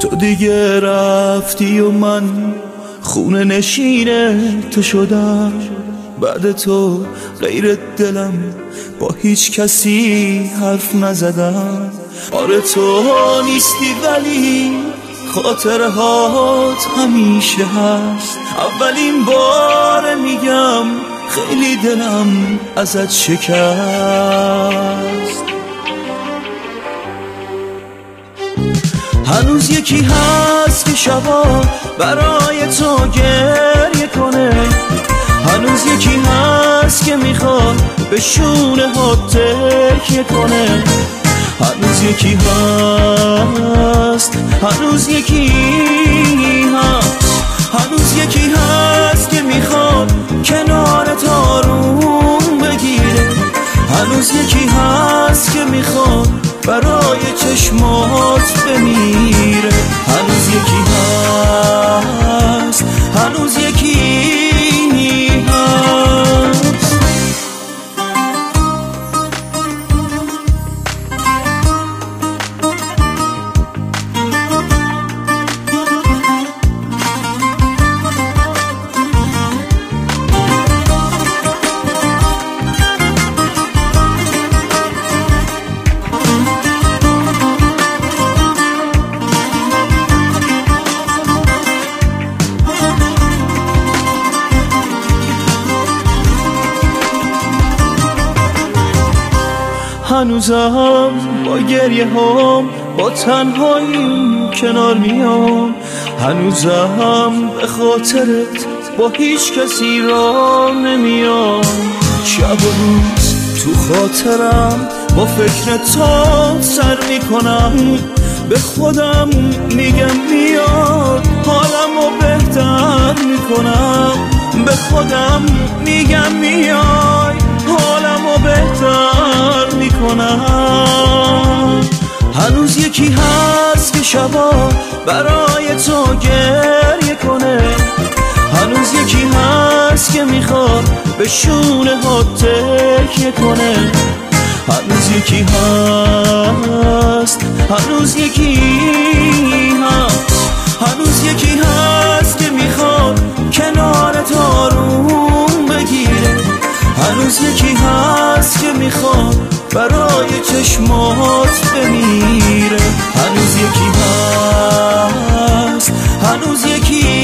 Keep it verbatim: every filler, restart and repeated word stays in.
تو دیگه رفتی و من خونه نشینه تو شدم. بعد تو غیر دلم با هیچ کسی حرف نزدم. آره تو نیستی ولی خاطرهات همیشه هست. اولین بار میگم خیلی دلم ازت شکست. هنوز یکی هست که شبا برای تو گریه کنه. هنوز یکی هست که میخواد به شونه ها تکیه کنه. هنوز یکی هست، هنوز یکی هست، هنوز یکی هست که میخواد کنارت آروم بگیره. هنوز یکی هست که میخواد برای چشمات بمیره. هنوز یکی هست، هنوز یکی هست. هنوزم با گریه هم با تنهایی کنار میام. هنوزم به خاطرت با هیچ کسی را نمیام. شب و روز تو خاطرم با فکر تا سر میکنم. به خودم میگم میاد حالمو بهتر میکنم. به خودم میگم میای حالمو بهتر میکنم. هنوز یکی هست که شبا برای تو گریه کنه. هنوز یکی هست که میخواد به شونه ها تکیه کنه. هنوز یکی هست، هنوز یکی هست، هنوز یکی هست که میخواد کنارت آروم بگیره. هنوز یکی هست که میخواد برای چشمات بمیره. هنوز یکی هست، هنوز یکی